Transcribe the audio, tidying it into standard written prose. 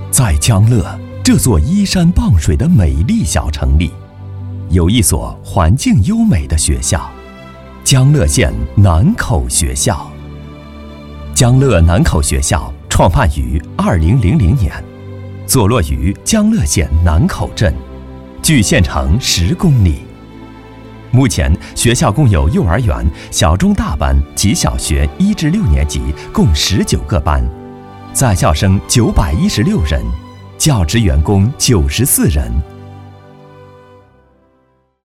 在江乐这座依山傍水的美丽小城里，有一所环境优美的学校——江乐县南口学校。江乐南口学校创办于2000年，坐落于江乐县南口镇，距县城10公里。目前，学校共有幼儿园、小中大班及小学1至6年级共19个班，在校生916人，教职员工94人。